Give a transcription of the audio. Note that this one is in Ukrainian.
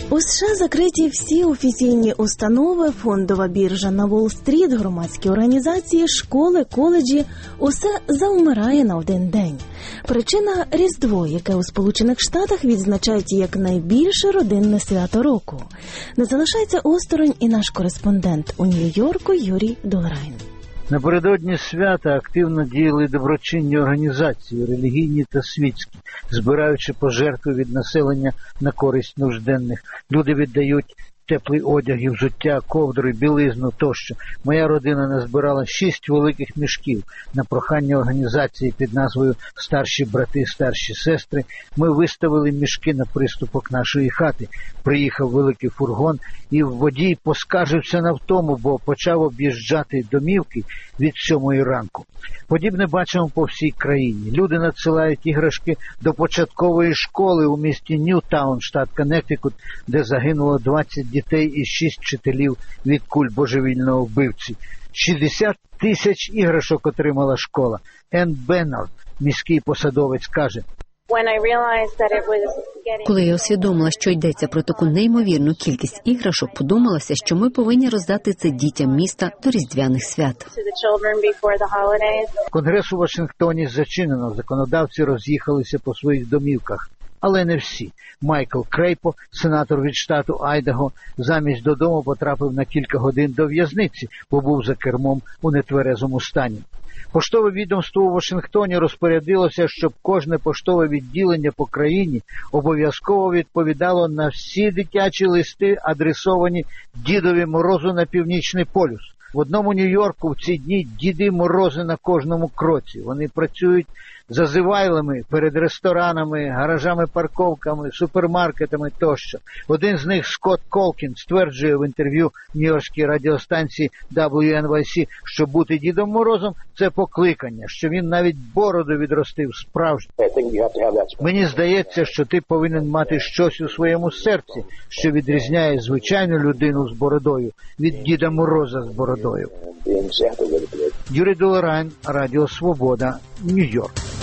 У США закриті всі офіційні установи, фондова біржа на Уолл-стріт, громадські організації, школи, коледжі – усе завмирає на один день. Причина – Різдво, яке у Сполучених Штатах відзначають як найбільше родинне свято року. Не залишається осторонь і наш кореспондент у Нью-Йорку Юрій Долрайн. Напередодні свята активно діяли доброчинні організації, релігійні та світські, збираючи пожертви від населення на користь нужденних. Люди віддають теплий одяг і взуття, ковдри, білизну тощо. Моя родина назбирала 6 великих мішків. На прохання організації під назвою «Старші брати, старші сестри» ми виставили мішки на приступок нашої хати. Приїхав великий фургон, і водій поскаржився на втому, бо почав об'їжджати домівки від 7 ранку. Подібне бачимо по всій країні. Люди надсилають іграшки до початкової школи у місті Ньютаун, штат Коннектикут, де загинуло 20 дітей і 6 вчителів від куль божевільного вбивці. 60 тисяч іграшок отримала школа. Енн Беннард, міський посадовець, каже: Коли я усвідомила, що йдеться про таку неймовірну кількість іграшок, подумалося, що ми повинні роздати це дітям міста до Різдвяних свят. Конгрес у Вашингтоні зачинено, законодавці роз'їхалися по своїх домівках. Але не всі. Майкл Крейпо, сенатор від штату Айдаго, замість додому потрапив на кілька годин до в'язниці, бо був за кермом у нетверезому стані. Поштове відомство у Вашингтоні розпорядилося, щоб кожне поштове відділення по країні обов'язково відповідало на всі дитячі листи, адресовані Дідові Морозу на Північний полюс. В одному Нью-Йорку в ці дні Діди Морози на кожному кроці. Вони працюють зазивайлами перед ресторанами, гаражами-парковками, супермаркетами тощо. Один з них, Скотт Колкін, стверджує в інтерв'ю нью-йоркській радіостанції WNYC, що бути Дідом Морозом – це покликання, що він навіть бороду відростив справжню. Мені здається, що ти повинен мати щось у своєму серці, що відрізняє звичайну людину з бородою від Діда Мороза з бородою. Юрій Долрайн, Радіо Свобода, Нью-Йорк.